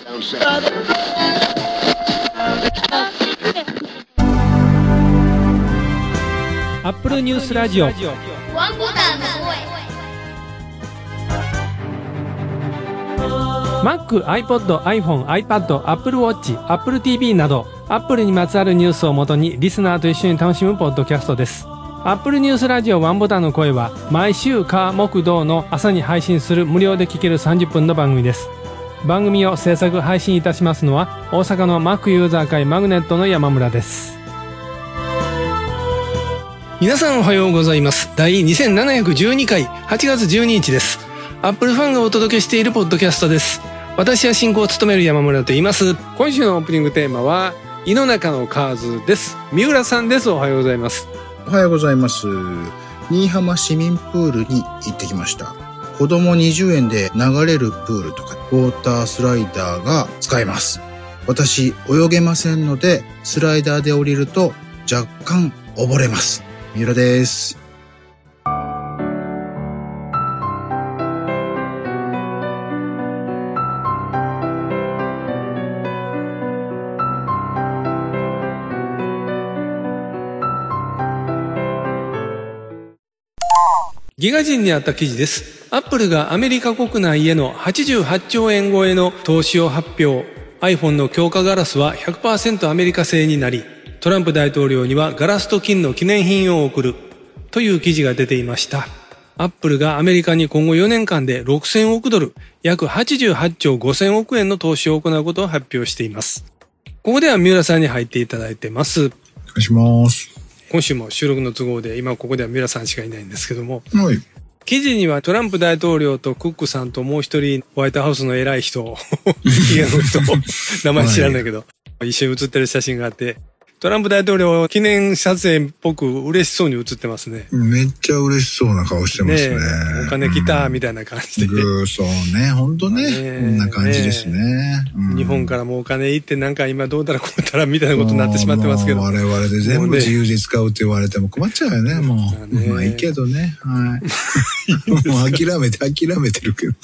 アップルニュースラジオワンボタンの声。Mac、iPod、iPhone、iPad、Apple Watch、Apple TV など Apple にまつわるニュースをもとにリスナーと一緒に楽しむポッドキャストです。Apple ニュースラジオワンボタンの声は毎週火木土の朝に配信する無料で聴ける30分の番組です。番組を制作配信いたしますのは大阪の Mac ユーザー会マグネットの山村です。皆さんおはようございます。第2712回8月12日です。アップルファンがお届けしているポッドキャストです。私は進行を務める山村と言います。今週のオープニングテーマは井の中の蛙です。三浦さんです。おはようございます。 おはようございます。新居浜市民プールに行ってきました。子供20円で流れるプールとかウォータースライダーが使えます。私泳げませんのでスライダーで降りると若干溺れます。三浦です。 ギガ人にあった記事です。アップルがアメリカ国内への88兆円超えの投資を発表。iPhone の強化ガラスは 100% アメリカ製になり、トランプ大統領にはガラスと金の記念品を贈るという記事が出ていました。アップルがアメリカに今後4年間で6000億ドル、約88兆5000億円の投資を行うことを発表しています。ここでは三浦さんに入っていただいてます。 お願いします。 今週も収録の都合で今ここでは三浦さんしかいないんですけども、 はい。 記事にはトランプ大統領とクックさんともう一人ホワイトハウスの偉い人、家の人、名前知らないけど、一緒に写ってる写真があって、トランプ大統領記念撮影っぽく嬉しそうに写ってますね。 めっちゃ嬉しそうな顔してますね。 お金来たみたいな感じで。 そうね、ほんとね。こんな感じですね。 日本からもお金行ってなんか今どうだらこうだらみたいなことになってしまってますけど。 我々で全部自由に使うって言われても困っちゃうよね、もう。まあいいけどね。はい。もう諦めてるけど。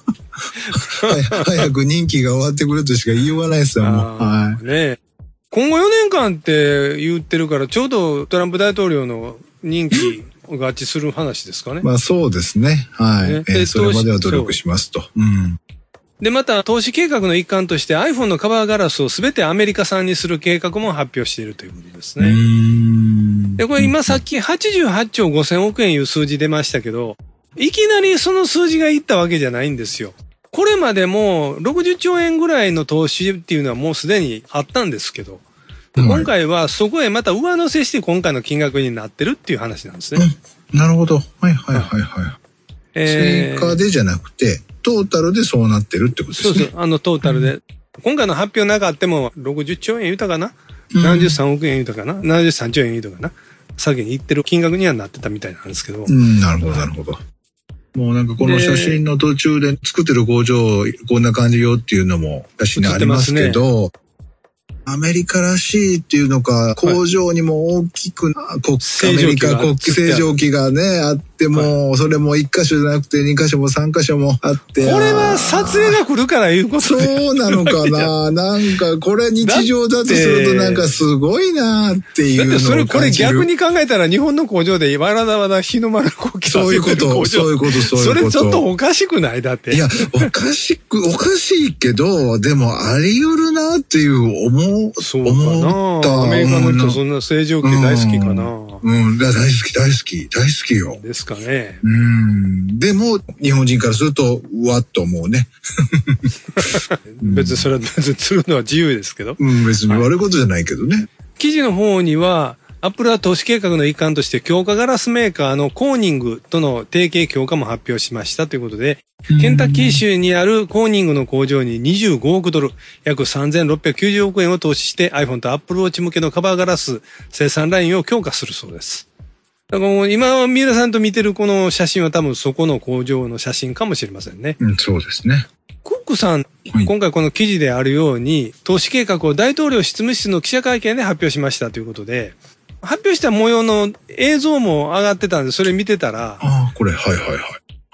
早く任期が終わってくれとしか言いようがないですよ、もう。はい。 ね今後4年間って言ってるからちょうどトランプ大統領の任期合致する話ですかね。 まあそうですね。はい。それまでは努力しますと。 で、また投資計画の一環として iPhone のカバーガラスをすべてアメリカ産にする計画も発表しているということですね。で、これ今さっき88兆5000億円いう数字出ましたけど、いきなりその数字がいったわけじゃないんですよ。これまでも60兆円ぐらいの投資っていうのはもうすでにあったんですけど、今回はそこへまた上乗せして今回の金額になってるっていう話なんですね。 なるほど。はい。追加でじゃなくて、トータルでそうなってるってことですね。 そう、トータルで。今回の発表なかっても60兆円言うたかな、73億円言うたかな ?73 兆円言うたかな先に言ってる金額にはなってたみたいなんですけど。 なるほど。もうなんかこの写真の途中で作ってる工場こんな感じよっていうのも写真にありますけど、アメリカらしいっていうのか、工場にも大きくアメリカ国旗清浄機がね、あっても、それも1箇所じゃなくて2箇所も3箇所もあって。 これは撮影が来るからいうことで。 そうなのかななんかこれ日常だとするとなんかすごいなっていうのを感じる。だってこれ逆に考えたら日本の工場でわざわざ日の丸国旗そういうこと。それちょっとおかしくないだって。 いや、おかしいけど、でもあり得るなっていう思った。 アメリカの人そんな清浄機大好きかな。 大好きよ。 ですかね。 でも、日本人からすると、うわっと思うね。 別にそれはするのは自由ですけど。 別に悪いことじゃないけどね。 記事の方には、アップルは投資計画の一環として強化ガラスメーカーのコーニングとの提携強化も発表しましたということで、ケンタッキー州にあるコーニングの工場に25億ドル、約3690億円を投資して iPhone と Apple Watch 向けのカバーガラス生産ラインを強化するそうです。だから今、三浦さんと見てるこの写真は多分そこの工場の写真かもしれませんね。 そうですね。 クックさん、今回この記事であるように、投資計画を大統領執務室の記者会見で発表しましたということで、発表した模様の映像も上がってたんで、それ見てたら、 これ、はい。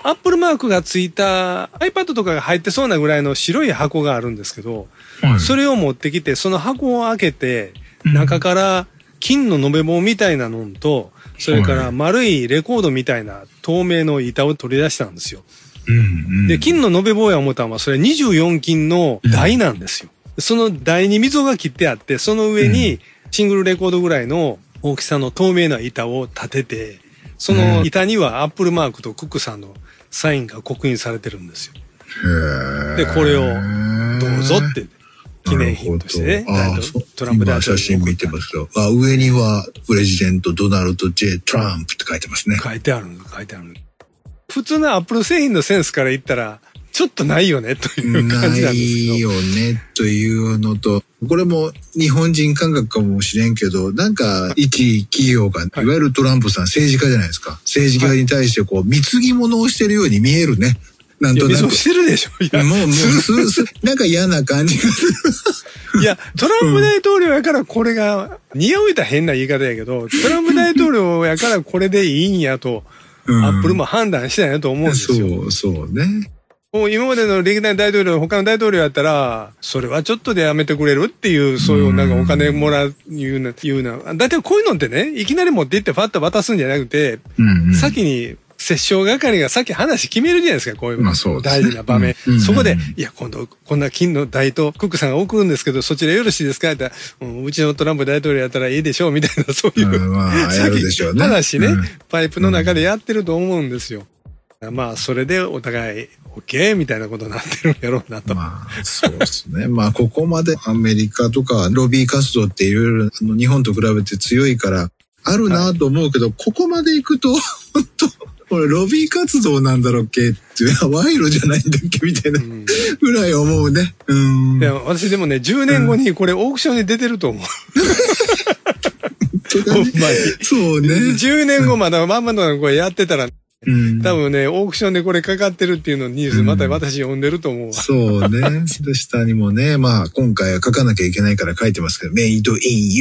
アップルマークがついた iPad とかが入ってそうなぐらいの白い箱があるんですけど、はい、それを持ってきて、その箱を開けて、中から金の延べ棒みたいなのと、それから丸いレコードみたいな透明の板を取り出したんですよ。で、金の延べ棒や思ったのは、それ24金の台なんですよ。その台に溝が切ってあって、その上にシングルレコードぐらいの大きさの透明な板を立てて、その板にはアップルマークとクックさんのサインが刻印されてるんですよ。で、これをどうぞって記念品としてね。トランプ大統領。今写真見てますよ。上にはプレジデントドナルド・J・トランプって書いてますね。 書いてある。普通のアップル製品のセンスから言ったら、ちょっとないよねという感じなんですけど。 ないよねというのと、これも日本人感覚かもしれんけど、なんか一企業が、いわゆるトランプさん政治家じゃないですか。政治家に対してこう、貢ぎ物をしてるように見えるね。なんとなく。 いや、してるでしょ。いや、 もう、なんか嫌な感じがする。 いや、トランプ大統領やからこれが、似合うたら変な言い方やけど、トランプ大統領やからこれでいいんやと、アップルも判断したんやと思うんですよ。 そうね。 もう今までの歴代大統領、他の大統領やったら、それはちょっとでやめてくれるっていう、そういうなんかお金もらう、いうな。だいたいこういうのってね、いきなり持って行ってファッと渡すんじゃなくて、先に、折衝係が先話決めるじゃないですか、こういう大事な場面。そこで、いや、今度、こんな金の台とクックさんが送るんですけど、そちらよろしいですかって言ったら、うちのトランプ大統領やったらいいでしょう、みたいな、そういう、話ね、パイプの中でやってると思うんですよ。まあ、それでお互い、OK? みたいなことになってるんやろうなと。 まあ、そうですね。まあ、ここまでアメリカとかロビー活動っていろいろ日本と比べて強いから、あるなと思うけど、ここまで行くと、本当これロビー活動なんだろうっけっていう、賄賂じゃないんだっけみたいなぐらい思うね。 いや、私でもね、10年後にこれオークションに出てると思う。ほんまに。 そうね。 10年後まだまんまのこれやってたら、多分ね、オークションでこれかかってるっていうのニュースまた私読んでると思うわ。 そうね。下にもね、まあ今回は書かなきゃいけないから書いてますけど、Made in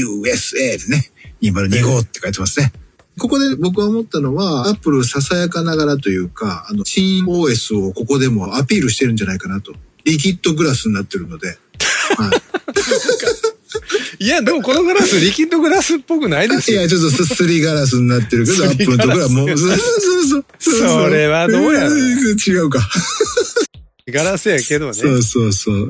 USA でね、2025って書いてますね。ここで僕は思ったのは、アップルささやかながらというか、新 OS をここでもアピールしてるんじゃないかなと。リキッドグラスになってるので。はいいや、でもこのグラス、リキッドグラスっぽくないですよ。 いや、ちょっとすすりガラスになってるけど、アップルのところはもう、 それはどうやろ違うか。 ガラスやけどね。 そう、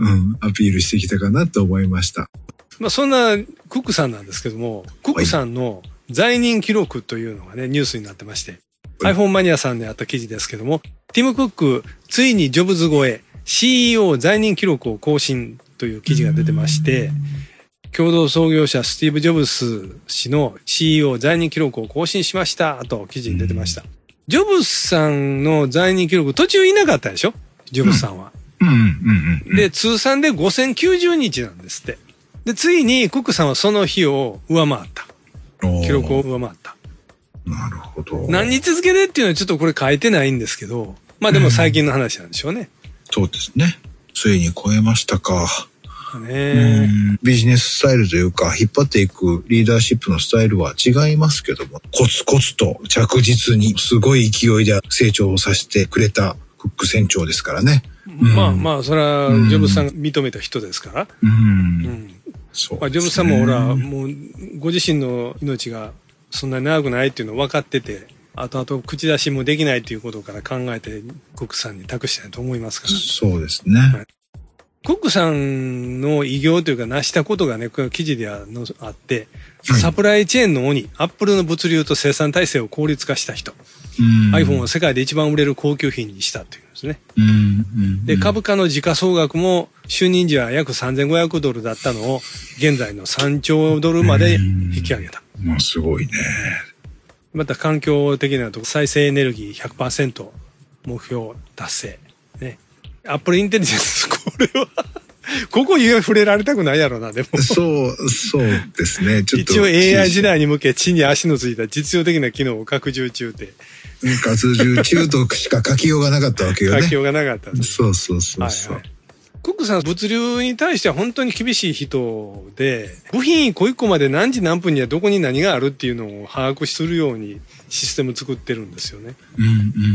アピールしてきたかなと思いました。 まあそんなクックさんなんですけども、クックさんの在任記録というのがね、ニュースになってまして、iPhone マニアさんであった記事ですけども、ティム・クック、ついにジョブズ超え、CEO 在任記録を更新という記事が出てまして、共同創業者スティーブ・ジョブズ氏の CEO 在任記録を更新しましたと記事に出てました。ジョブズさんの在任記録途中いなかったでしょジョブズさんは。で、通算で5090日なんですって。で、ついにクックさんはその日を上回った。記録を上回った。 なるほど。 何日付でっていうのはちょっとこれ書いてないんですけど、まあでも最近の話なんでしょうね。 そうですね。ついに超えましたか。 ね、 ビジネススタイルというか、引っ張っていくリーダーシップのスタイルは違いますけども、コツコツと着実にすごい勢いで成長をさせてくれたクック船長ですからね。 まあ、それはジョブズさんが認めた人ですから。 そう、 まあ、ジョブズさんもほら、もうご自身の命がそんなに長くないっていうのを分かってて、あと口出しもできないということから考えて、クックさんに託したいと思いますから。 そうですね。 はい、クックさんの偉業というか成したことがね、この記事であって、サプライチェーンの鬼、アップルの物流と生産体制を効率化した人、iPhone を世界で一番売れる高級品にしたというんですね。で、株価の時価総額も就任時は約3500ドルだったのを、現在の3兆ドルまで引き上げた。 まあ、すごいね。 また環境的なとこ再生エネルギー 100% 目標達成。ね。アップルインテリジェンス、これはここ触れられたくないやろな、でも。そうですね。ちょっと。 一応 AI 時代に向け地に足のついた実用的な機能を拡充中って。 拡充中としか書きようがなかったわけよね。 書きようがなかった。 そう。 クックさん、物流に対しては本当に厳しい人で、部品一個一個まで何時何分にはどこに何があるっていうのを把握するようにシステム作ってるんですよね。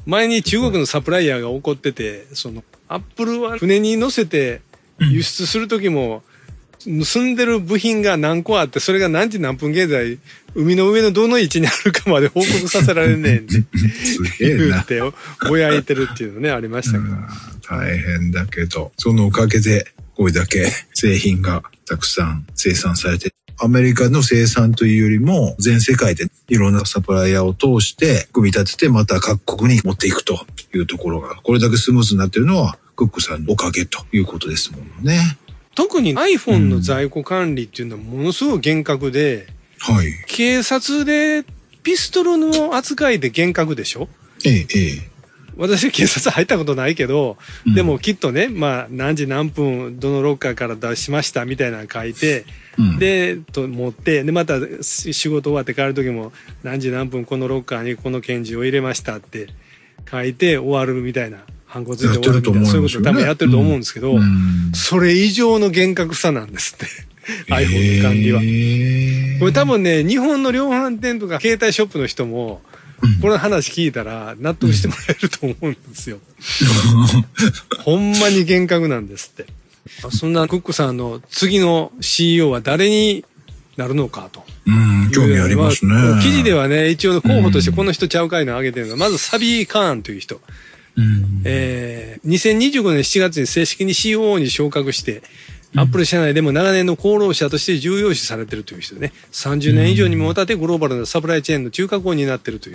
前に中国のサプライヤーが怒ってて、アップルは船に乗せて輸出するときも、盗んでる部品が何個あって、それが何時何分現在、海の上のどの位置にあるかまで報告させられねえんで。 すげえな。 言って、ぼやいてるっていうのね、ありましたけど。 大変だけど、そのおかげで、これだけ製品がたくさん生産されて、アメリカの生産というよりも、全世界でいろんなサプライヤーを通して、組み立ててまた各国に持っていくというところが、これだけスムーズになっているのは、クックさんのおかげということですもんね。 特に iPhone の在庫管理っていうのはものすごい厳格で、 はい。 警察でピストルの扱いで厳格でしょ？ ええ。 私警察入ったことないけど、でもきっとね、まあ何時何分どのロッカーから出しましたみたいなの書いて、で、持って、で、また仕事終わって帰る時も何時何分このロッカーにこの拳銃を入れましたって書いて終わるみたいな。反骨で終わるみたいな、そういうこと多分やってると思うんですけど、それ以上の厳格さなんですって。iPhone の管理は。これ多分ね、日本の量販店とか携帯ショップの人も、この話聞いたら納得してもらえると思うんですよ。ほんまに厳格なんですって。そんなクックさんの次の CEO は誰になるのかと。 興味ありますね。 記事ではね、一応候補としてこの人ちゃうかいのを挙げてるのが、まずサビー・カーンという人。2025年7月に正式に COO に昇格して、アップル社内でも長年の功労者として重要視されているという人でね、30年以上にもわたってグローバルなサプライチェーンの中核を担っているという。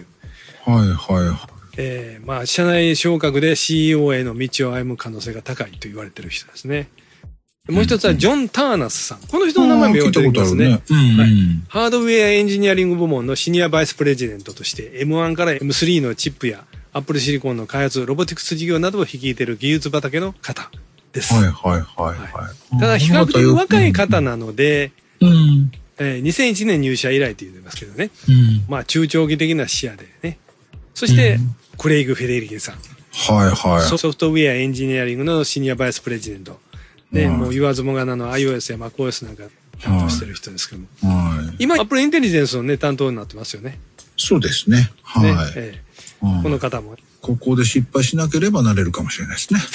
まあ、社内昇格で CEO への道を歩む可能性が高いと言われている人ですね。もう一つはジョン・ターナスさん。この人の名前もよく出てきますね。ハードウェアエンジニアリング部門のシニアバイスプレジデントとして M1 から M3 のチップやアップルシリコンの開発、ロボティクス事業などを率いている技術畑の方です。ただ比較的若い方なので、2001年入社以来と言ってますけどね。まあ中長期的な視野でね。そして、クレイグ・フェデリゲさん。ソフトウェアエンジニアリングのシニアバイスプレジデント。で、もう言わずもがなの iOS や MacOS なんか担当してる人ですけども。今、アップルインテリジェンスのね、担当になってますよね。 そうですね。 この方も。 ここで失敗しなければなれるかもしれないですね。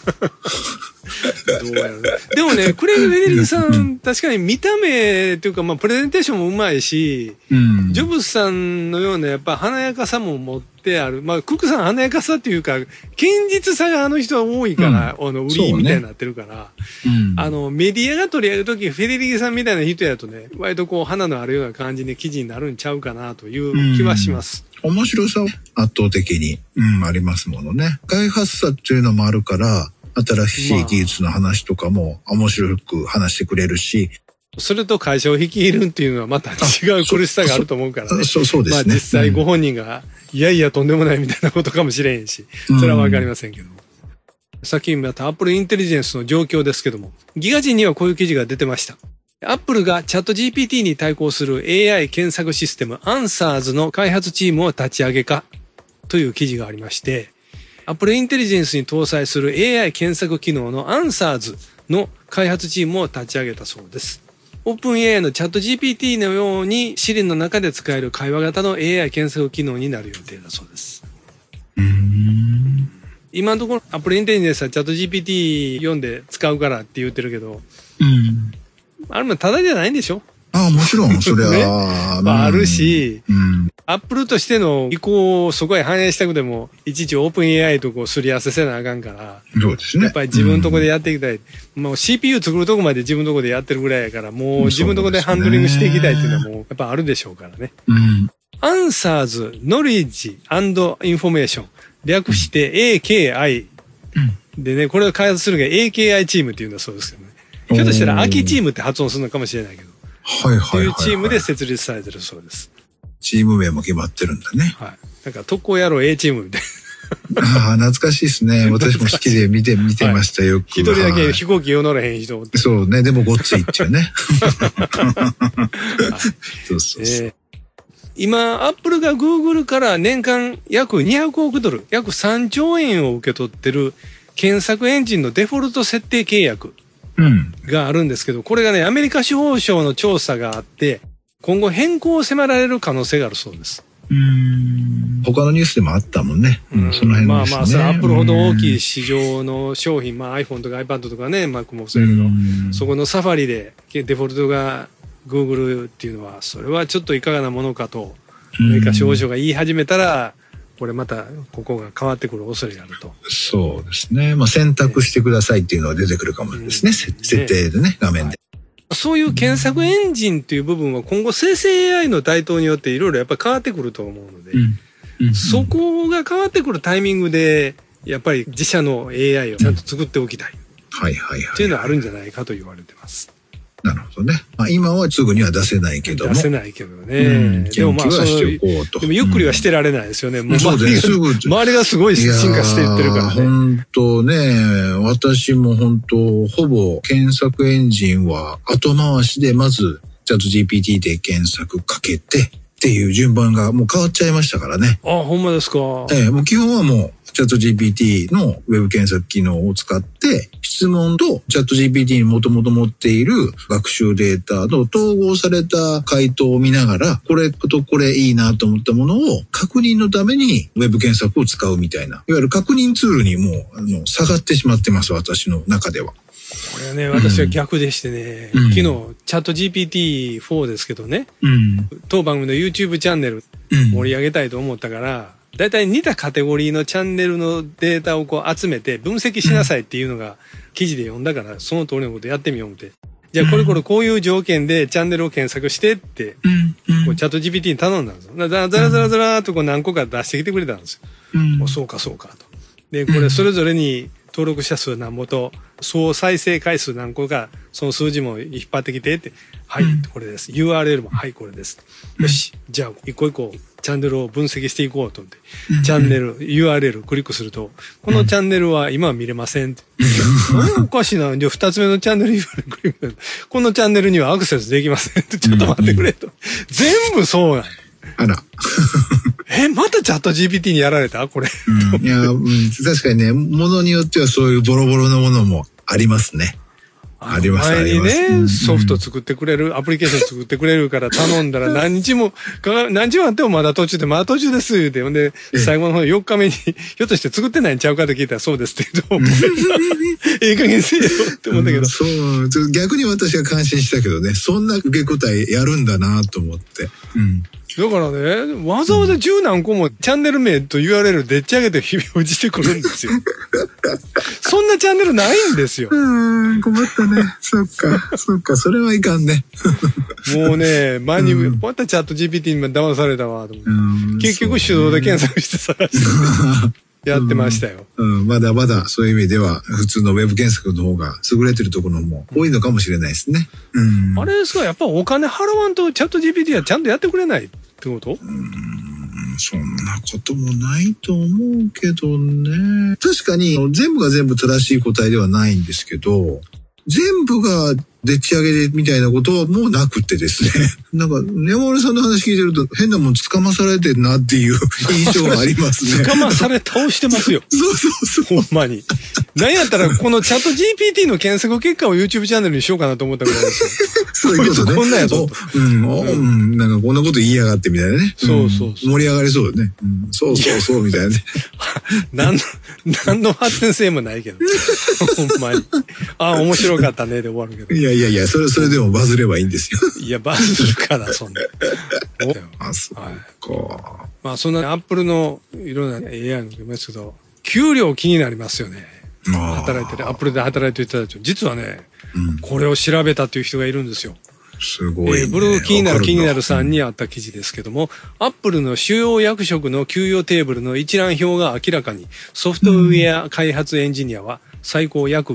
どうやろう。でもね、クレイグ・フェデリゲさん、確かに見た目というか、まあ、プレゼンテーションもうまいし、ジョブズさんのようなやっぱ華やかさも持ってある。まあ、クックさん華やかさっていうか、堅実さがあの人は多いから、売りみたいになってるから、メディアが取り上げるとき、フェデリゲさんみたいな人やとね、割とこう、花のあるような感じに記事になるんちゃうかなという気はします。 面白さは圧倒的に、ありますものね。開発者っていうのもあるから、新しい技術の話とかも面白く話してくれるし。 それと会社を率いるっていうのはまた違う苦しさがあると思うからね。 そうですね。 まあ実際ご本人が、いやいやとんでもないみたいなことかもしれんし、それはわかりませんけども。さっきまたアップルインテリジェンスの状況ですけども、ギガ人にはこういう記事が出てました。アップルがチャット GPT に対抗する AI 検索システム Answers の開発チームを立ち上げかという記事がありまして、アップルインテリジェンスに搭載する AI 検索機能の Answers の開発チームを立ち上げたそうです。オープン AI のチャット GPT のように Siri の中で使える会話型の AI 検索機能になる予定だそうです。今のところアップルインテリジェンスはチャット GPT 読んで使うからって言ってるけど、あれもただじゃないんでしょ？ もちろん、それは。 ね、まあ、あるし、アップルとしての意向をそこへ反映したくても、いちいちオープン AI とこうすり合わせせなあかんから、 そうですね。 やっぱり自分のとこでやっていきたい。もう CPU 作るとこまで自分のとこでやってるぐらいやから、もう自分のとこでハンドリングしていきたいっていうのはもう、やっぱあるでしょうからね。Answers, Knowledge and Information 略して AKI、でね、これを開発するのが AKI チームっていうんだそうですけどね。ひょっとしたら秋チームって発音するのかもしれないけど。というチームで設立されてるそうです。 チーム名も決まってるんだね。 はい。なんか特攻野郎 A チームみたいな。懐かしいですね。私も好きで見てましたよ。 一人だけ飛行機を乗らへん人。 そうね。でもごっついっていうね。そう。 今、アップルが Google から年間約200億ドル、約3兆円を受け取ってる検索エンジンのデフォルト設定契約があるんですけど、これがね、アメリカ司法省の調査があって、今後変更を迫られる可能性があるそうです。 他のニュースでもあったもんね。その辺のですね。 それアップルほど大きい市場の商品、iPhone とか iPad とかね、Mac もそうやけど、そこのサファリでデフォルトが Google っていうのは、それはちょっといかがなものかと、アメリカ司法省が言い始めたら、これまたここが変わってくる恐れがあると。 そうですね。選択してくださいっていうのが出てくるかもですね。設定でね、画面で。 そういう検索エンジンっていう部分は今後生成 AI の台頭によっていろいろやっぱり変わってくると思うので、そこが変わってくるタイミングで、やっぱり自社の AI をちゃんと作っておきたい。っていうのはあるんじゃないかと言われてます。 なるほどね。今はすぐには出せないけども。 出せないけどね。でもでもゆっくりはしてられないですよね。もう周りがすごい進化していってるからね。 本当ね、私も本当ほぼ検索エンジンは後回しでまずチャット GPT で検索かけてっていう順番がもう変わっちゃいましたからね。 ほんまですか。 もう基本はもうチャット GPT のウェブ検索機能を使って質問とチャット GPT にもともと持っている学習データの統合された回答を見ながらこれとこれいいなと思ったものを確認のためにウェブ検索を使うみたいな、いわゆる確認ツールにもう下がってしまってます、私の中では。 これはね、私は逆でしてね、昨日チャット GPT-4 ですけどね、当番組の YouTube チャンネル盛り上げたいと思ったから、だいたい似たカテゴリーのチャンネルのデータをこう集めて分析しなさいっていうのが記事で読んだから、その通りのことやってみようって。じゃあこれこういう条件でチャンネルを検索してって、こうチャット GPT に頼んだんですよ。ザラザラっとこう何個か出してきてくれたんですよ。そうかと。で、これそれぞれに登録者数何ぼと総再生回数何個かその数字も引っ張ってきてって、はい、これです。URL もはい、これです。よし、じゃあ一個一個チャンネルを分析していこうと思って、チャンネル URL クリックすると、このチャンネルは今は見れませんって。おかしいな。じゃあ二つ目のチャンネル URL クリック。このチャンネルにはアクセスできませんって。ちょっと待ってくれと。全部そうなん。 あら。 またチャット GPT にやられたこれ。 いや、確かにね、ものによってはそういうボロボロのものもありますね。あります、 前にね、ソフト作ってくれる、アプリケーション作ってくれるから頼んだら何日もあってもまだ途中です言うて、ほんで、最後の方4日目に、ひょっとして作ってないんちゃうかって聞いたらそうですって言うと、ええ加減せえよって思ったけど。 そう、逆に私は感心したけどね、そんな受け答えやるんだなと思って。 だからね、わざわざ10何個もチャンネル名と URL でっち上げて表示してくるんですよ。そんなチャンネルないんですよ。 困ったね。そっか、それはいかんね。 もうね、前に、またチャット GPT に騙されたわ、と思って。結局手動で検索して探してやってましたよ。 まだまだそういう意味では、普通のウェブ検索の方が優れてるところも多いのかもしれないですね。 あれですか、やっぱお金払わんとチャット GPT はちゃんとやってくれないってこと？ そんなこともないと思うけどね。確かに全部が全部正しい答えではないんですけど、全部がでっち上げみたいなことはもうなくってですね。なんか、山森さんの話聞いてると変なもん掴まされてんなっていう印象がありますね。 掴まされ倒してますよ。そう。ほんまに。なんやったら、このチャット GPT の検索結果を YouTube チャンネルにしようかなと思ったぐらいですよ。 そういうことね。 こんなんやぞ。 なんかこんなこと言いやがってみたいなね。 そう。 盛り上がりそうね。そう、みたいなね。 何の発展性もないけど。ほんまに。面白かったねで終わるけど。 いや、それでもバズればいいんですよ。 いや、バズるから、そんな。 そうか。 そんなアップルのいろんな AI の言いますけど、給料気になりますよね。アップルで働いてる人たち。実はね、これを調べたという人がいるんですよ。 すごいね。 ブログ気になるさんにあった記事ですけども、アップルの主要役職の給与テーブルの一覧表が明らかに、ソフトウェア開発エンジニアは最高約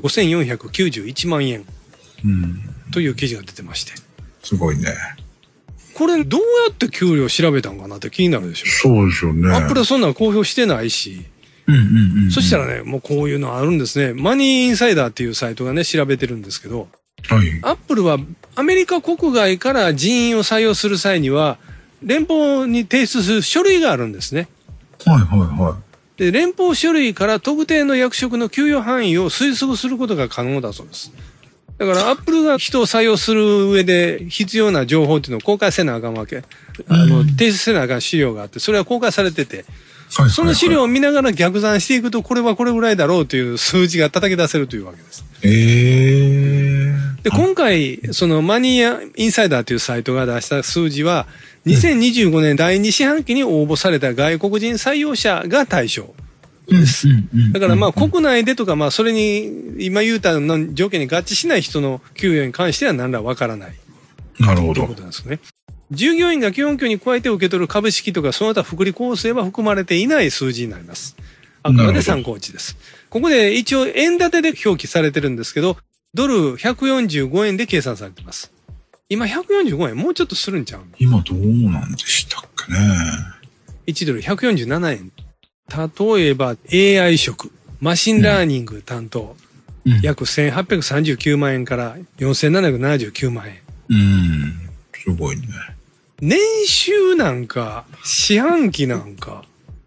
5491万円という記事が出てまして。 すごいね。 これどうやって給料調べたんかなって気になるでしょ。 そうですよね。 アップルはそんなの公表してないし。そしたらね、もうこういうのあるんですね。マニーインサイダーっていうサイトがね、調べてるんですけど、アップルはアメリカ国外から人員を採用する際には、連邦に提出する書類があるんですね。で、連邦書類から特定の役職の給与範囲を推測することが可能だそうです。 だからアップルが人を採用する上で必要な情報っていうのを公開せなあかんわけ。提出せなあかん資料があって、それは公開されてて、その資料を見ながら逆算していくと、これはこれぐらいだろうという数字が叩き出せるというわけです。で、今回、そのマニアインサイダーというサイトが出した数字は、2025年第2四半期に応募された外国人採用者が対象です。だからまあ国内でとか、まあそれに今言うたの条件に合致しない人の給与に関しては何らわからない。 なるほど。 ということなんですね。従業員が基本給に加えて受け取る株式とかその他福利厚生は含まれていない数字になります。あくまで参考値です。ここで一応円建てで表記されてるんですけど、ドル145円で計算されてます。今145円もうちょっとするんちゃうの？ 今どうなんでしたっけね。 1ドル147円。例えば AI 職、マシンラーニング担当、約1839万円から4779万円。 すごいね。 年収なんか、四半期なんか、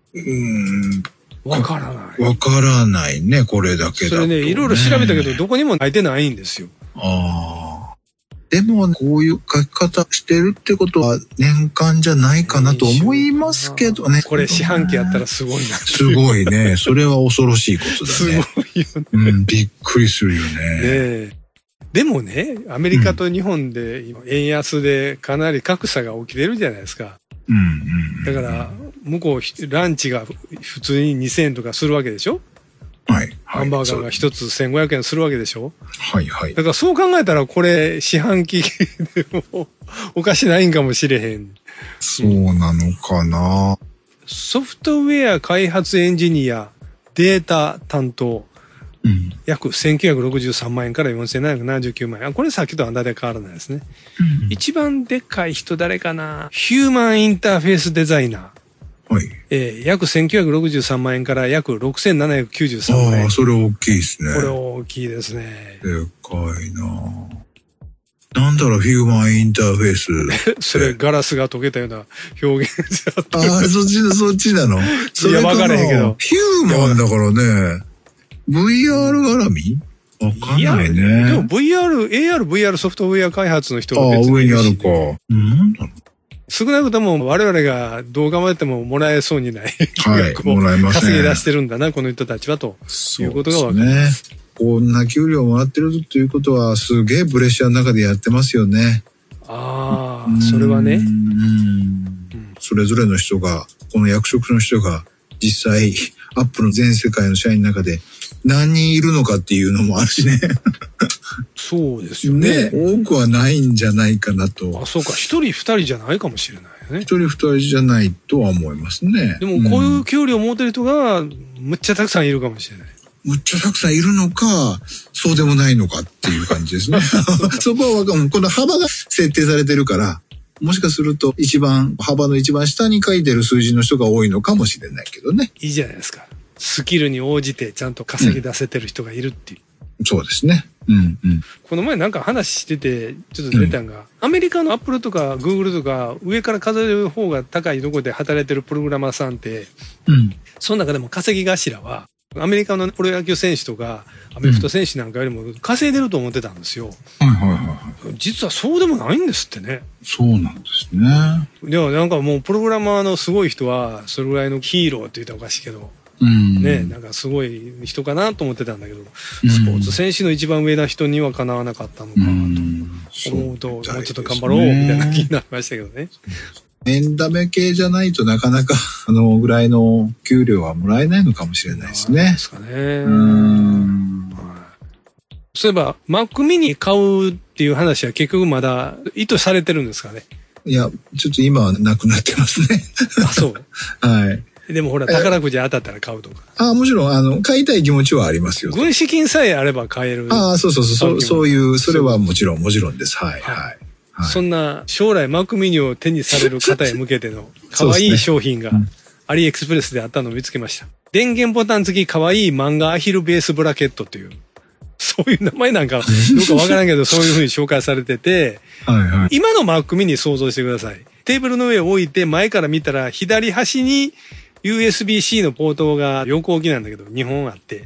わからない。 わからないね、これだけだと、ね。 それね、いろいろ調べたけど、どこにも書いてないんですよ。 でも、こういう書き方してるってことは、年間じゃないかなと思いますけどね。 これ四半期やったらすごいな。 すごいね。それは恐ろしいことだね。 すごいよね。 びっくりするよね。 でもね、アメリカと日本で今円安でかなり格差が起きてるじゃないですか。だから、向こうランチが普通に2000円とかするわけでしょ？はい。ハンバーガーが一つ1500円するわけでしょ？ はいはい。 だからそう考えたらこれ四半期でもおかしないんかもしれへん。 そうなのかな。 ソフトウェア開発エンジニア、データ担当。約1963万円から4779万円。これさっきとは大体変わらないですね。一番でっかい人誰かな？ヒューマンインターフェースデザイナー。はい。約1963万円から約6793万円。 それ大きいですね。 これ大きいですね。 でかいな。なんだろう、ヒューマンインターフェース。 それガラスが溶けたような表現だった。 そっちなの？ いや、わからへんけど。 ヒューマンだからね。VR 絡み？わかんないね。 でも AR、VR ソフトウェア開発の人が別に。上にあるか。なんだろう。 少なくとも我々が動画までてももらえそうにない。 はい、もらえますね。 稼ぎ出してるんだな、この人たちは、ということがわかります。 こんな給料もらってるということは、すげえプレッシャーの中でやってますよね。 それはね。 それぞれの人が、この役職の人が、実際、アップルの全世界の社員の中で何人いるのかっていうのもあるしね。 そうですよね。 多くはないんじゃないかなと。 そうか。一人二人じゃないかもしれないよね。 一人二人じゃないとは思いますね。 でもこういう給料を持ってる人がむっちゃたくさんいるかもしれない。 むっちゃたくさんいるのか、そうでもないのかっていう感じですね。そこはこの幅が設定されてるから、もしかすると幅の一番下に書いてる数字の人が多いのかもしれないけどね。 いいじゃないですか。スキルに応じてちゃんと稼ぎ出せてる人がいるっていう。 そうですね。 この前なんか話してて、ちょっと出たんが、アメリカのアップルとかグーグルとか上から数える方が高いところで働いてるプログラマーさんって、その中でも稼ぎ頭は、アメリカのプロ野球選手とかアメフト選手なんかよりも稼いでると思ってたんですよ。実はそうでもないんですってね。 そうなんですね。 でもなんかもうプログラマーのすごい人はそれぐらいのヒーローって言ったらおかしいけど、ね、なんかすごい人かなと思ってたんだけど、スポーツ選手の一番上な人にはかなわなかったのかと思うと、もうちょっと頑張ろうみたいな気になりましたけどね。 エンタメ系じゃないとなかなかぐらいの給料はもらえないのかもしれないですね。 ですかね。そういえば Mac mini 買うっていう話は結局まだ意図されてるんですかね。 いや、ちょっと今はなくなってますね。 そう。 はい。 でもほら、宝くじ当たったら買うとか。 もちろん、買いたい気持ちはありますよ。 軍資金さえあれば買える。 そういう、それはもちろんです。はい。 そんな、将来Mac miniを手にされる方へ向けての、可愛い商品が、アリエクスプレスであったのを見つけました。電源ボタン付き可愛い漫画アヒルベースブラケットという、そういう名前なんか、どうかわからんけど、そういう風に紹介されてて、今のMac mini想像してください。テーブルの上を置いて前から見たら左端にUSB-C のポートが横置きなんだけど2本あって、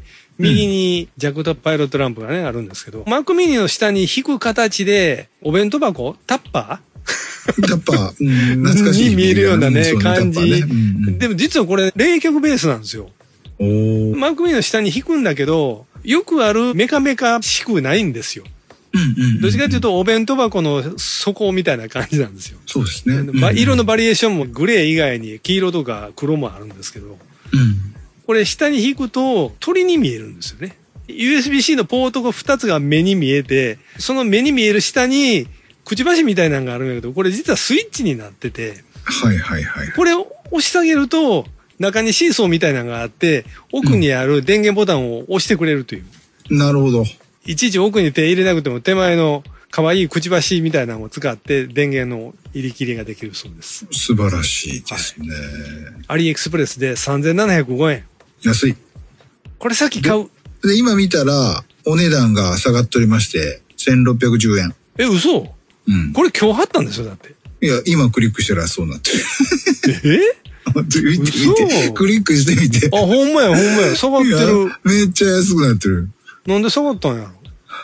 右にジャックとパイロットランプがね、あるんですけど、Mac mini の下に引く形で、お弁当箱タッパやっぱ、懐かしい。 に見えるようなね、感じ。 ねでも実はこれ、冷却ベースなんですよ。Mac mini の下に引くんだけど、よくあるメカメカしくないんですよ。どっちかというと、お弁当箱の底みたいな感じなんですよ。 そうですね。 色のバリエーションもグレー以外に黄色とか黒もあるんですけど、これ下に引くと鳥に見えるんですよね。USB-C のポートが2つが目に見えて、その目に見える下にくちばしみたいなのがあるんだけど、これ実はスイッチになってて、これを押し下げると中にシーソーみたいなのがあって、奥にある電源ボタンを押してくれるという。 なるほど。 いちいち奥に手入れなくても手前の可愛いくちばしみたいなのを使って電源の入り切りができるそうです。 素晴らしいですね。 アリエクスプレスで3705円。 安い。 これさっき買う。 で、今見たらお値段が下がっておりまして、1610円。 嘘？これ今日貼ったんですよ、だって。 いや、今クリックしたらそうなってる。見てクリックしてみて。 あ、ほんまや。下がってる。 めっちゃ安くなってる。 なんで下がったんやろ？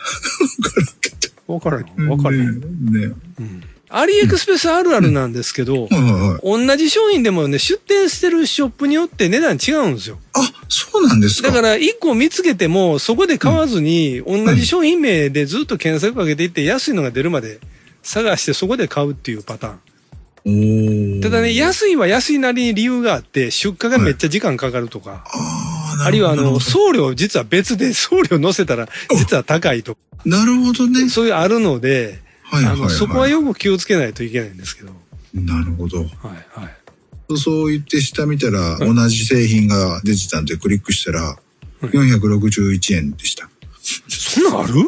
わからん。ね。アリエクスプレスあるあるなんですけど、同じ商品でもね、出店してるショップによって値段違うんですよ。 あ、そうなんですか。 だから一個見つけても、そこで買わずに、同じ商品名でずっと検索かけていって、安いのが出るまで探してそこで買うっていうパターン。ただね、安いは安いなりに理由があって、出荷がめっちゃ時間かかるとか。あるいは送料実は別で送料乗せたら実は高いとか。 なるほどね。 そういうあるので、そこはよく気をつけないといけないんですけど。 なるほど。そう言って下見たら同じ製品が出てたんでクリックしたら461円でした。 そんなんある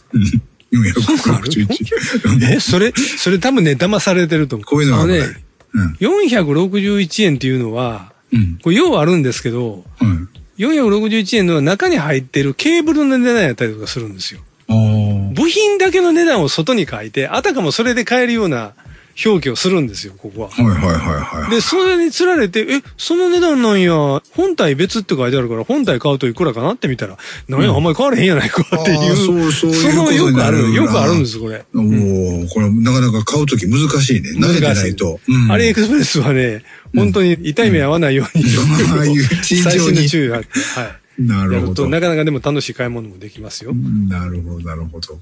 ？461 円。それ多分ね、騙されてると思う。 こういうのはね、 461円っていうのは、これようあるんですけど、461円の中に入ってるケーブルの値段やったりとかするんですよ。部品だけの値段を外に書いて、あたかもそれで買えるような表記をするんですよ、ここは。で、それに釣られて、その値段なんや、本体別って書いてあるから、本体買うといくらかなって見たら、なんや、あんまり変われへんやないかっていう。そのよくあるんです、これ。 これ、なかなか買うとき難しいね。慣れてないと。 アリエクスプレスはね、本当に痛い目合わないように、最新の注意があって、 なるほど。 なかなかでも楽しい買い物もできますよ。 なるほど。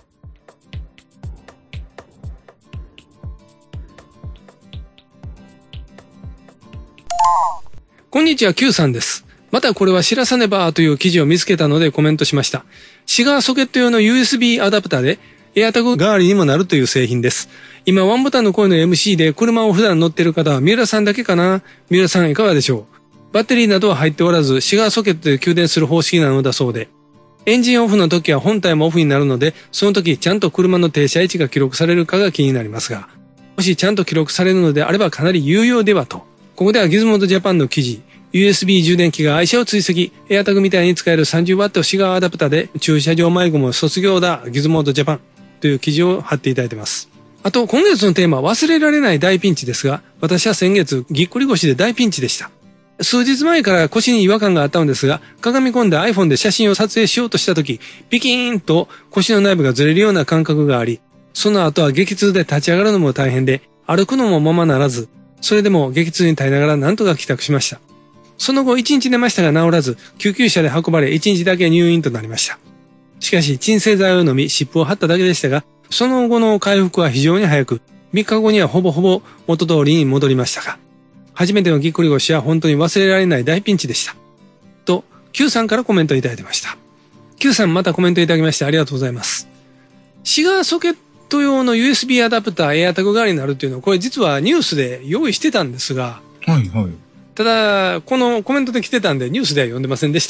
こんにちは、Q さんです。またこれは知らさねばという記事を見つけたのでコメントしました。シガーソケット用の USB アダプターでエアタグ代わりにもなるという製品です。今ワンボタンの声の MC で車を普段乗っている方は三浦さんだけかな？三浦さんいかがでしょう？バッテリーなどは入っておらず、シガーソケットで給電する方式なのだそうで、エンジンオフの時は本体もオフになるので、その時ちゃんと車の停車位置が記録されるかが気になりますが、もしちゃんと記録されるのであればかなり有用ではと。ここではギズモードジャパンの記事、USB 充電器が愛車を追跡、エアタグみたいに使える 30W シガーアダプターで駐車場迷子も卒業だ、ギズモードジャパンという記事を貼っていただいてます。あと、今月のテーマ、忘れられない大ピンチですが、私は先月、ぎっくり腰で大ピンチでした。数日前から腰に違和感があったのですが、かがみ込んで iPhone で写真を撮影しようとしたとき、ピキーンと腰の内部がずれるような感覚があり、その後は激痛で立ち上がるのも大変で、歩くのもままならず、それでも激痛に耐えながら何とか帰宅しました。その後1日寝ましたが治らず、救急車で運ばれ1日だけ入院となりました。しかし鎮静剤を飲み、湿布を貼っただけでしたが、その後の回復は非常に早く、3日後にはほぼほぼ元通りに戻りましたが、初めてのぎっくり腰は本当に忘れられない大ピンチでした。と、Q さんからコメントいただいてました。Q さんまたコメントいただきましてありがとうございます。シガーソケット用の USB アダプターエアタグ代わりになるっていうのは、これ実はニュースで用意してたんですが、ただ、このコメントで来てたんでニュースでは読んでませんでした。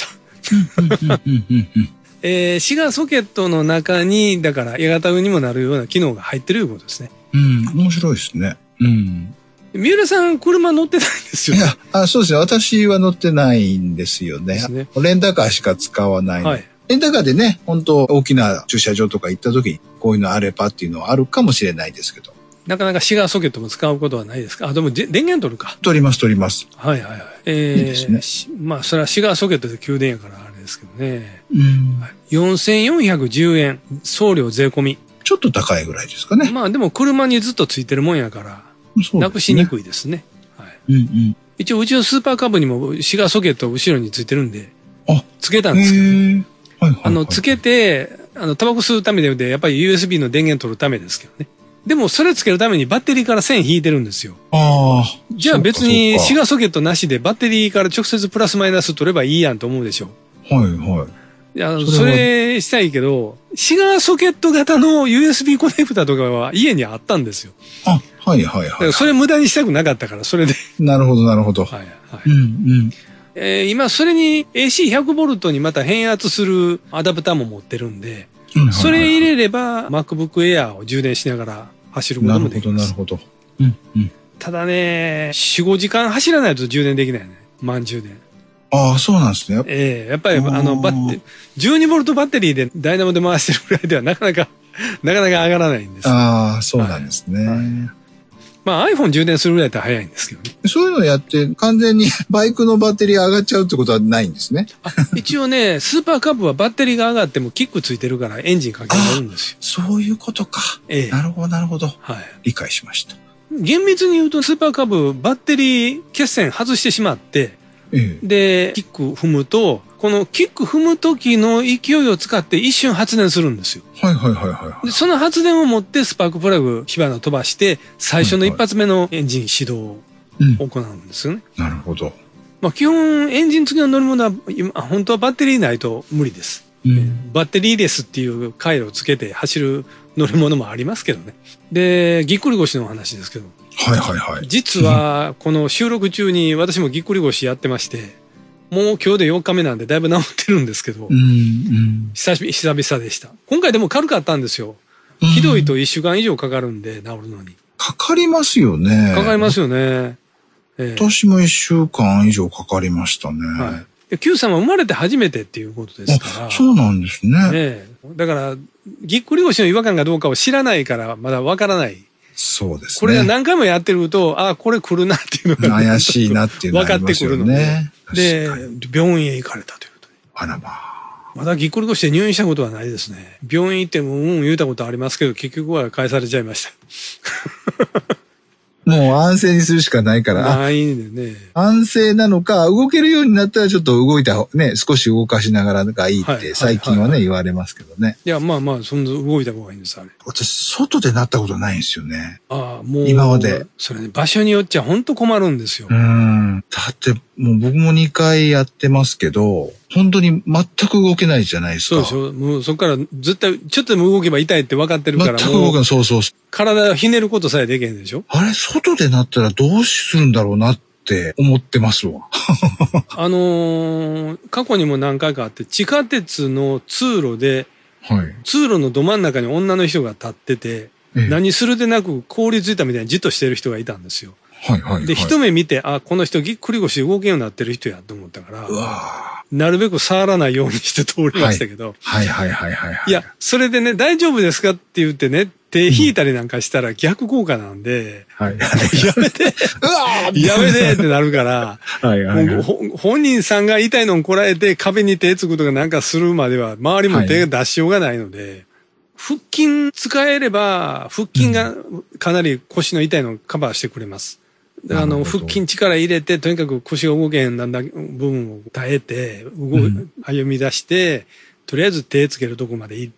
シガーソケットの中に、だからエアタグにもなるような機能が入ってるということですね。 面白いですね。 三浦さん、車乗ってないんですよね。 いや、そうですね。私は乗ってないんですよね。レンタカーしか使わない。レンタカーでね、本当大きな駐車場とか行った時に、こういうのあればっていうのはあるかもしれないですけど。 なかなかシガーソケットも使うことはないですか？でも電源取るか。 取ります。 いいですね。まあ、それはシガーソケットで給電やからあれでですけどね。 うん。 4410円。送料税込み。 ちょっと高いぐらいですかね。 まあでも車にずっとついてるもんやから、 そうですね。 なくしにくいですね。はい。 うんうん。 一応うちのスーパーカブにもシガーソケット後ろについてるんで、 あ、 つけたんですけど、ね。 はいはいはい。 つけて、タバコ吸うためで、やっぱり USB の電源取るためですけどね。でも、それつけるためにバッテリーから線引いてるんですよ。 ああ。 じゃあ別にシガーソケットなしでバッテリーから直接プラスマイナス取ればいいやんと思うでしょ。 はいはい。 いや、それしたいけど、シガーソケット型の USB コネクタとかは家にあったんですよ。 あ、はいはいはい。だからそれ無駄にしたくなかったから、それで。 なるほどなるほど。 はいはい。 うんうん。今、それに AC100V にまた変圧するアダプターも持ってるんで、それ入れれば MacBook Air を充電しながら走ることもできます。 なるほどなるほど。うんうん。 ただね、4、5時間走らないと充電できないね。満充電。 ああ、そうなんですね。 やっぱり12ボルトバッテリーでダイナモで回してるぐらいではなかなか上がらないんです。 ああ、そうなんですね。はい、 まあ iPhone 充電するぐらいだったら早いんですけどね。 そういうのやって完全にバイクのバッテリー上がっちゃうってことはないんですね。 一応ね、スーパーカブはバッテリーが上がってもキックついてるからエンジンかけられるんですよ。 そういうことか。なるほどなるほど。はい。理解しました。 厳密に言うとスーパーカブバッテリー血栓外してしまって、で、キック踏むと、このキック踏む時の勢いを使って一瞬発電するんですよ。 はいはいはいはい。 で、その発電を持ってスパークプラグ火花飛ばして、最初の一発目のエンジン始動を行うんですよね。 なるほど。 まあ基本エンジン付きの乗り物は今、本当はバッテリーないと無理です。バッテリーレスっていう回路をつけて走る乗り物もありますけどね。で、ぎっくり腰の話ですけど。 はいはいはい。 実は、この収録中に私もぎっくり腰やってまして、もう今日で4日目なんでだいぶ治ってるんですけど、久々でした。今回でも軽かったんですよ。ひどいと1週間以上かかるんで、治るのに。 かかりますよね。 かかりますよね。 私も1週間以上かかりましたね。 はい。Q さんは生まれて初めてっていうことですから。 そうなんですね。 だから、ぎっくり腰の違和感がどうかを知らないからまだわからない。 そうですね。 これが何回もやってると、あ、これ来るなっていうのが。 怪しいなっていうのが分かってくるので。 で、病院へ行かれたということで。 あらまあ。 まだぎっくり腰で入院したことはないですね。病院行っても言うたことありますけど、結局は返されちゃいました。 もう安静にするしかないから。 ないんでね。 安静なのか、動けるようになったらちょっと動いた、ね、少し動かしながらがいいって最近はね、言われますけどね。 いや、まあまあ、そんな動いた方がいいんです、あれ。 私、外でなったことないんですよね。 ああ、もう。 今まで。 それね、場所によっちゃ本当困るんですよ。 だって、もう僕も2回やってますけど、本当に全く動けないじゃないですか。 そうでしょ。もうそこから絶対、ちょっとでも動けば痛いって分かってるから。 全く動けない。そうそう。 体をひねることさえできへんでしょ。 あれ、外でなったらどうするんだろうなって思ってますわ。 過去にも何回かあって、地下鉄の通路で、 はい、 通路のど真ん中に女の人が立ってて、何するでなく凍りついたみたいにじっとしてる人がいたんですよ。 はいはいはい、 で、一目見て、あ、この人ぎっくり腰動けんようになってる人やと思ったから、なるべく触らないようにして通りましたけど。 はいはいはいはい、はい。 いや、それでね、大丈夫ですかって言ってね、手引いたりなんかしたら逆効果なんで、 はいはい、 やめてやめてってなるから、はいはいはい、本人さんが痛いのをこらえて壁に手つくとかなんかするまでは、周りも手が出しようがないので、腹筋使えれば、腹筋がかなり腰の痛いのをカバーしてくれます。腹筋力入れて、とにかく腰が動けへんなんだ部分を耐えて、歩み出して、とりあえず手つけるとこまで行って、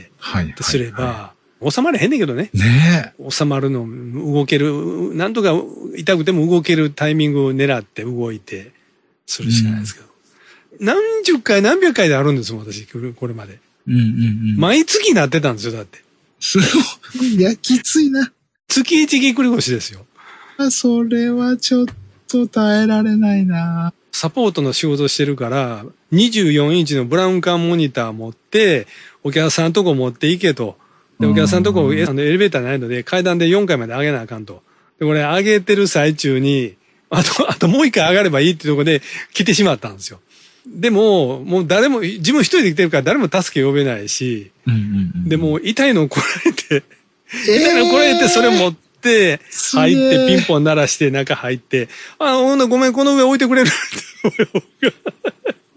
ってすれば、収まれへんねんけどね。 ねえ。 収まるの、動ける、なんとか痛くても動けるタイミングを狙って動いて、するしかないですけど。何十回何百回であるんですもん、私、これまで。毎月なってたんですよ、だって。 すごい。いや、きついな。 月一ぎっくり腰ですよ。 それはちょっと耐えられないな。 サポートの仕事してるから、24インチのブラウン管モニター持って、お客さんのとこ持って行けと。で、お客さんのとこエレベーターないので、階段で4階まで上げなあかんと。で、これ上げてる最中に、あともう一回上がればいいってとこで来てしまったんですよ。でも、もう誰も、自分一人で来てるから誰も助け呼べないし、でも痛いのをこらえて、痛いのをこらえてそれ持って、入ってピンポン鳴らして中入って、ごめん、この上置いてくれるって。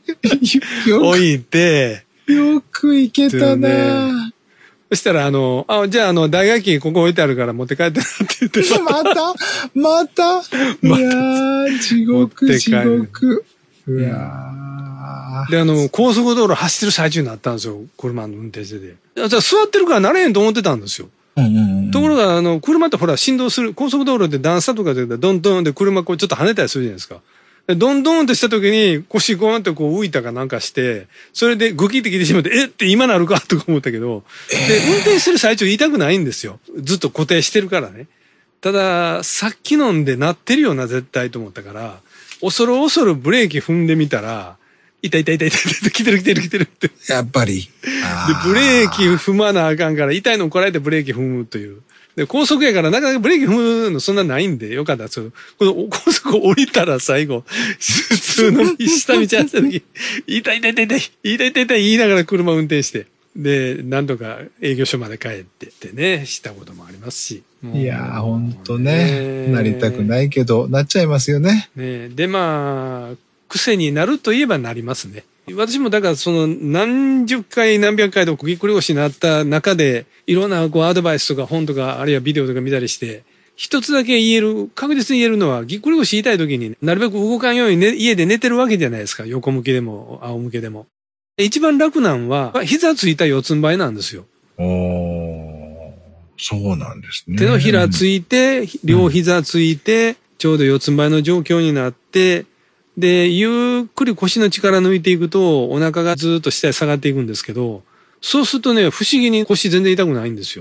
置いて、 よく行けたな。 そしたらじゃあ大学機ここ置いてあるから持って帰ってなって言って。 またいやー、地獄。うわー。で、高速道路走ってる最中になったんですよ。車の運転してて。じゃあ座ってるからなれへんと思ってたんですよ。ところが、車ってほら振動する、高速道路で段差とかでドンドンで車こうちょっと跳ねたりするじゃないですか。ドンドンってした時に腰ゴーンってこう浮いたかなんかして、それでグキってきてしまって、って今なるかとか思ったけど、で、運転してる最中痛くないんですよ。ずっと固定してるからね。ただ、さっき飲んで鳴ってるよな、絶対と思ったから、恐るブレーキ踏んでみたら、痛い、来てるって。 やっぱり。 で、ブレーキ踏まなあかんから、痛いのこらえてブレーキ踏むという。で、高速やからなかなかブレーキ踏むのそんなないんでよかったんですけど、この高速降りたら最後、普通の下道走った時、痛い言いながら車運転して、で、なんとか営業所まで帰ってってね、したこともありますし。 いやー、ほんとね、なりたくないけど、なっちゃいますよね。 ねで、まあ、癖になるといえばなりますね。私もだから何十回何百回とぎっくり腰になった中で、いろんなアドバイスとか本とか、あるいはビデオとか見たりして、一つだけ確実に言えるのは、ぎっくり腰痛い時に、なるべく動かんように、家で寝てるわけじゃないですか。横向きでも、仰向けでも。一番楽なんは、膝ついた四つん這いなんですよ。 そうなんですね。 手のひらついて、両膝ついて、ちょうど四つん這いの状況になって、で、ゆっくり腰の力抜いていくと、お腹がずっと下へ下がっていくんですけど、そうするとね、不思議に腰全然痛くないんですよ。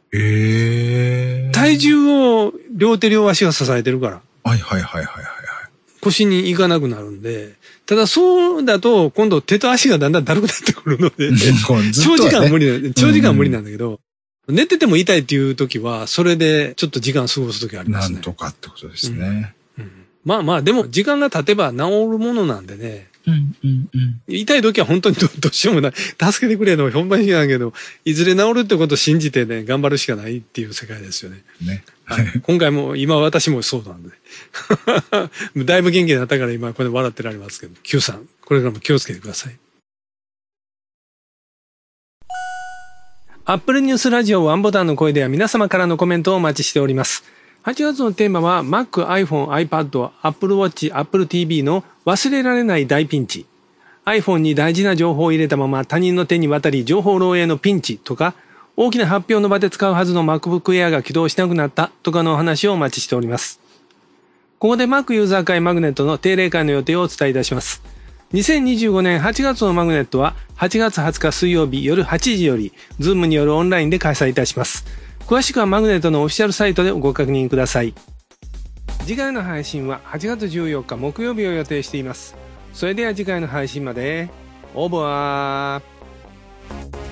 体重を両手両足が支えてるから。 はい。 腰に行かなくなるんで、ただそうだと、今度手と足がだんだんだるくなってくるので、長時間無理なんだけど、寝てても痛いっていう時は、それでちょっと時間過ごす時ありますね。 なんとかってことですね。 まあ、でも時間が経てば治るものなんでね。痛い時は本当にどうしようもない。助けてくれの本番になんけど、いずれ治るってことを信じてね、頑張るしかないっていう世界ですよね。今回も、今私もそうなんで。だいぶ元気になったから今これ笑ってられますけど、Q さん、これからも気をつけてください。Apple News ラジオワンボタンの声では皆様からのコメントをお待ちしております。8月のテーマは Mac、iPhone、iPad、Apple Watch、Apple TV の忘れられない大ピンチ。iPhone に大事な情報を入れたまま他人の手に渡り情報漏洩のピンチとか、大きな発表の場で使うはずの MacBook Air が起動しなくなったとかのお話をお待ちしております。ここで Mac ユーザー会マグネットの定例会の予定をお伝えいたします。2025年8月のマグネットは8月20日水曜日夜8時より Zoom によるオンラインで開催いたします。詳しくはマグネットのオフィシャルサイトでご確認ください。次回の配信は8月14日木曜日を予定しています。それでは次回の配信まで。オーバー。